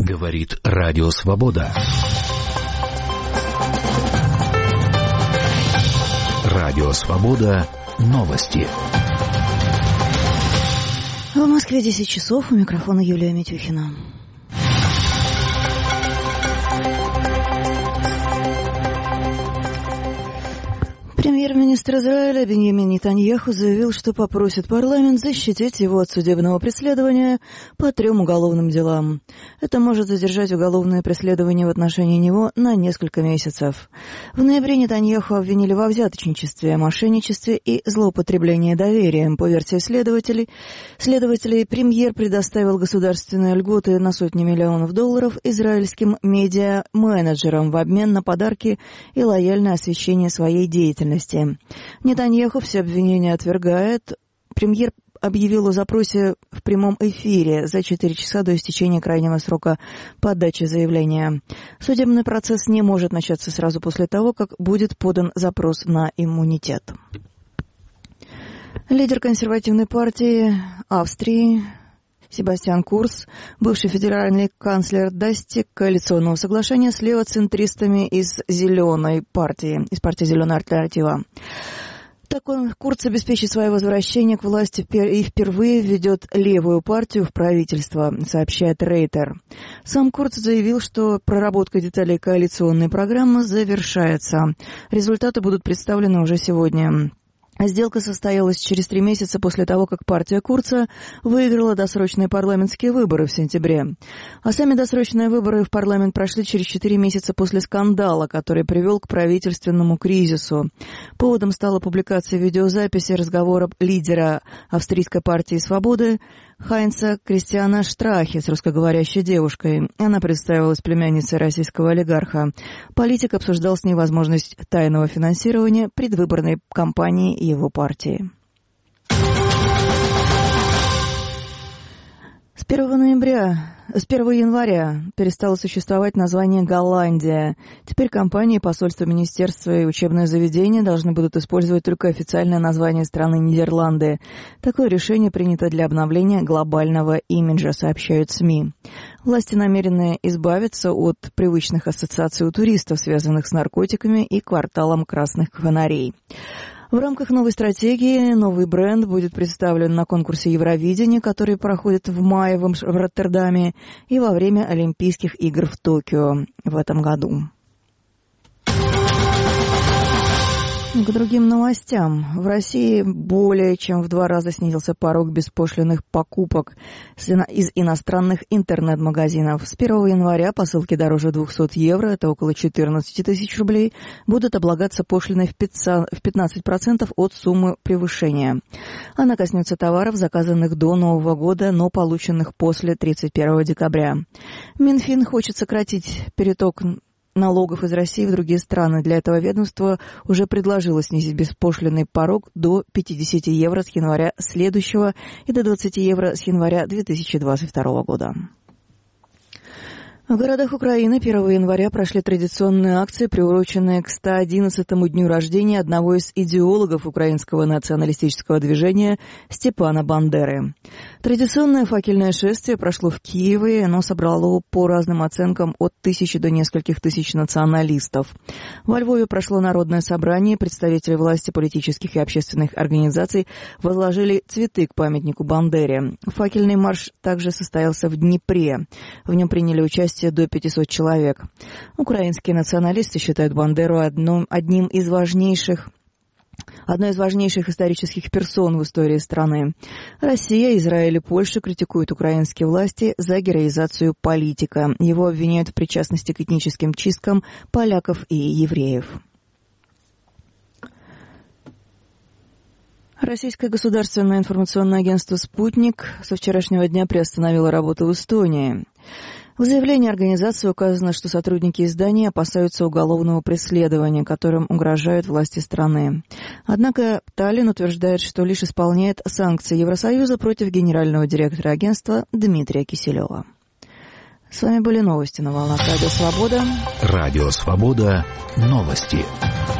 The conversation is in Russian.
Говорит Радио Свобода. Радио Свобода. Новости. В Москве 10 часов. У микрофона Юлия Митюхина. Премьер-министр Израиля Биньямин Нетаньяху заявил, что попросит парламент защитить его от судебного преследования по 3 уголовным делам. Это может задержать уголовное преследование в отношении него на несколько месяцев. В ноябре Нетаньяху обвинили во взяточничестве, мошенничестве и злоупотреблении доверием. По версии следователей, премьер предоставил государственные льготы на сотни миллионов долларов израильским медиа-менеджерам в обмен на подарки и лояльное освещение своей деятельности. Нетаньяху все обвинения отвергает. Премьер объявил о запросе в прямом эфире за 4 часа до истечения крайнего срока подачи заявления. Судебный процесс не может начаться сразу после того, как будет подан запрос на иммунитет. Лидер консервативной партии Австрии Себастьян Курц, бывший федеральный канцлер, достиг коалиционного соглашения с левоцентристами из «Зеленой партии», из партии «Зеленая альтернатива». Так Курц обеспечит свое возвращение к власти и впервые введет левую партию в правительство, сообщает Рейтер. Сам Курц заявил, что проработка деталей коалиционной программы завершается. Результаты будут представлены уже сегодня. Сделка состоялась через 3 месяца после того, как партия Курца выиграла досрочные парламентские выборы в сентябре. А сами досрочные выборы в парламент прошли через 4 месяца после скандала, который привел к правительственному кризису. Поводом стала публикация видеозаписи разговора лидера австрийской партии «Свободы» Хайнца Кристиана Штрахе с русскоговорящей девушкой. Она представилась племянницей российского олигарха. Политик обсуждал с ней возможность тайного финансирования предвыборной кампании его партии. С 1 января перестало существовать название «Голландия». Теперь компании, посольства, министерства и учебные заведения должны будут использовать только официальное название страны Нидерланды. Такое решение принято для обновления глобального имиджа, сообщают СМИ. Власти намерены избавиться от привычных ассоциаций у туристов, связанных с наркотиками и кварталом красных фонарей. В рамках новой стратегии новый бренд будет представлен на конкурсе Евровидения, который проходит в мае в Роттердаме, и во время Олимпийских игр в Токио в этом году. К другим новостям. В России более чем в 2 раза снизился порог беспошлинных покупок из иностранных интернет-магазинов. С 1 января посылки дороже 200 евро, это около 14 тысяч рублей, будут облагаться пошлиной в 15% от суммы превышения. Она коснется товаров, заказанных до Нового года, но полученных после 31 декабря. Минфин хочет сократить переток налогов из России в другие страны. Для этого ведомство уже предложило снизить беспошлинный порог до 50 евро с января следующего и до 20 евро с января 2022 года. В городах Украины 1 января прошли традиционные акции, приуроченные к 111-му дню рождения одного из идеологов украинского националистического движения Степана Бандеры. Традиционное факельное шествие прошло в Киеве, оно собрало по разным оценкам от 1000 до нескольких тысяч националистов. Во Львове прошло народное собрание, представители власти, политических и общественных организаций возложили цветы к памятнику Бандере. Факельный марш также состоялся в Днепре. В нем приняли участие до 500 человек. Украинские националисты считают Бандеру одной из важнейших исторических персон в истории страны. Россия, Израиль и Польша критикуют украинские власти за героизацию политика. Его обвиняют в причастности к этническим чисткам поляков и евреев. Российское государственное информационное агентство «Спутник» со вчерашнего дня приостановило работу в Эстонии. В заявлении организации указано, что сотрудники издания опасаются уголовного преследования, которым угрожают власти страны. Однако Таллин утверждает, что лишь исполняет санкции Евросоюза против генерального директора агентства Дмитрия Киселева. С вами были новости на волнах Радио Свобода. Радио Свобода. Новости.